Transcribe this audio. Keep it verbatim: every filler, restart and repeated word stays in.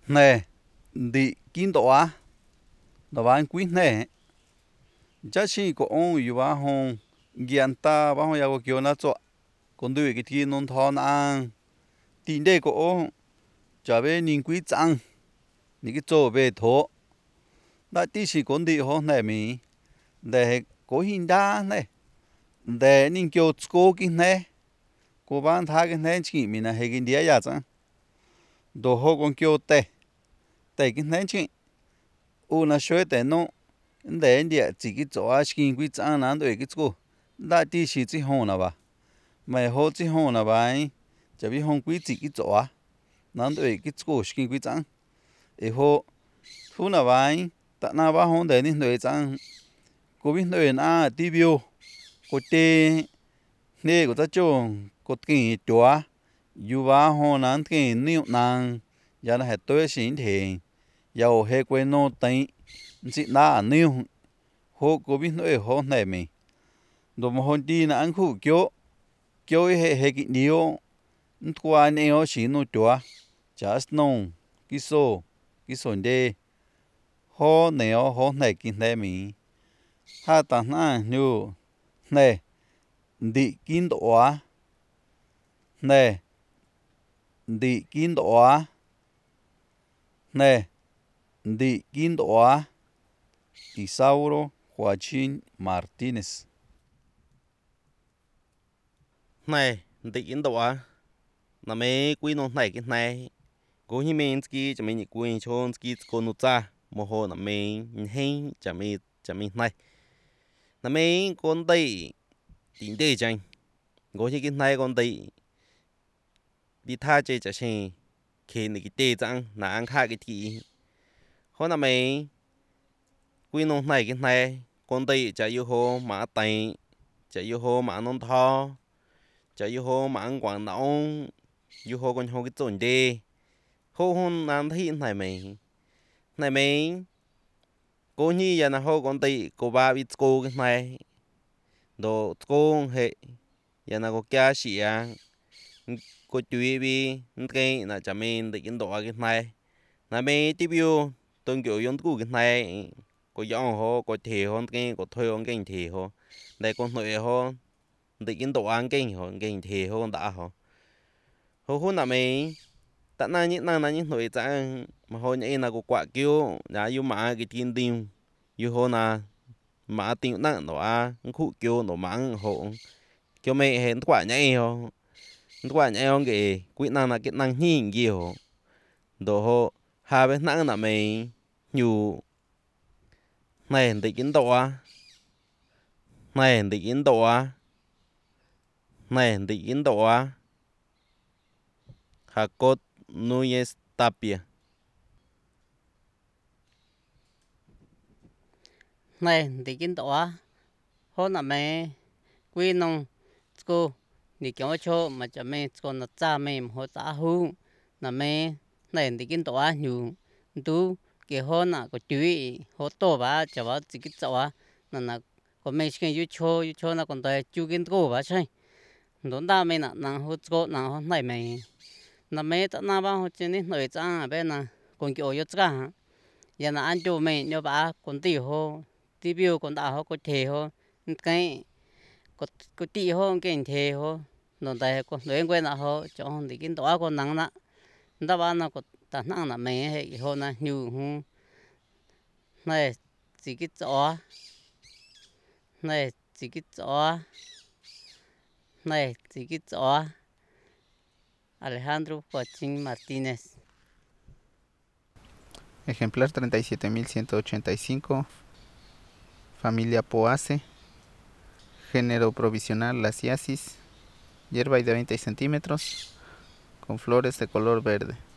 Nè, đi kiến tọa, đó bạn quý nè, chắc chỉ có ông yêu bà hông, gian ta bà hông yêu kiểu na cho, còn đôi cái thiên non thon ăn, tin đây có ông, chả biết nhìn quý trăng, những cái chỗ về thổ, đã tí chỉ còn đi hông nè mi, để có hình đa nè, để nhìn kiểu cố cái nè, cô bạn thà cái nè chỉ mình là hay cái đĩa ya chăng, đồ hông còn kiểu tệ, tệ cái nè chỉ, u na sửa tệ nó. Để địa chỉ cái chỗ à xin quý trang难对cái chỗ đã đi chỉ chỉ hông là ba mày hô chỉ hông là ba chỉ biết hông quý chỉ cái chỗ à难对cái chỗ xin quý trang ấy hô thu là ba ta na ba hông để nên đối trang cô biết đối na đi biểu cô tê nè cô ta chỗ cô kinh chỗ yêu ba hông nan kinh nhiều năng giờ là hết tôi xin thì giàu hết quên nó tính chỉ na nhiều hô cô biết nói hô này mình đồ mà hôn đi là ăn khu kiểu kiểu hệ hệ cái điều qua này ở xin nó chua just nông cái số cái số đề hô này ở hô này cái này mình ha ta na như này đi kinh đoá này đi kinh đoá này đi kinh đoá Isauro Joaquín Martínez. Này, đi kiến độ à? Nà mê quý nông này cái này. Cố hi mê ski chả mê nhị quý chôn ski cô nụ cha. Mô hồ nà mê hên chả mê chả mê này. Nà mê con đây tín đề chanh. Cố hi cái này con đây đi tha chê chả chê. Khi nị cái tê chăng nà ăn khá cái thị. Hô nà mê quý nông này cái này. Con đây chả yêu hồ mã tay. Chả yêu hồ mã nông thò. Chả yêu hồ mà ăn quảng nóng. Yêu hồ con hồ cái trộn đê. Hồ hôn ăn thị này mày. Này mày. Cô nhi ya na hồ con tị. Cô ba biết cô cái này. Đồ cô hệ. Ya na cô kia xỉ à. Cô chú bi. Cái là chả mình tị kiến độ cái này. Này mày tiếp yêu. Tôi kiểu yon cú cái này. Cô dọn hồ. Cô thề hôn cái. Cô thuê hôn cái thề hồ. Đây con nội hôn. Tị kiến độ ăn cái hồ. Cái thề hôn đã hồ. Hồ hôn là mày. Tạ na nhị na na nhị nội chẳng mà hồi nhị na của quả kêu đã yêu mà cái thiên tim yêu hồ na mà tiếng nặng nó à khu kêu nó mang hộ kêu mẹ hẹn quả nhị hồ quả nhị ông cái quỹ na là cái năng hiền nhiều đồ hồ hai bên nặng là mày nhiều này thì kiến độ à này thì kiến độ à này thì kiến độ à Jacob Núñez Tapia. Này thì kiến tọa hôm nào mẹ quy nông cô đi kéo cho mà cho mẹ còn là cha mẹ họ cha hu là mẹ này thì kiến tọa nhiều tú cái hôm nào có chuối họ to ba cho ba chỉ cái tọa là là có mẹ cái yêu cho yêu cho là còn tới chú kiến cô ba chơi đốn ta mẹ là nàng họ cô nàng họ này mẹ là mẹ ta na ba họ chơi nên nội cha bên là còn kiểu yêu cha giờ là anh chú mẹ nhớ ba còn tỷ họ tí biểu còn đã họ có thể họ cái có có tí họ cái thể họ nó tại có nói quen là họ cho thì cái đó có năng nè đó bạn nó có ta năng là mẹ hay họ là nhiều hung này chỉ cái chó này chỉ cái chó này chỉ cái chó Alejandro Joaquín Martínez. Ejemplar treinta y siete mil ciento ochenta y cinco, familia Poace, género provisional Lasiasis, hierba de veinte centímetros, con flores de color verde.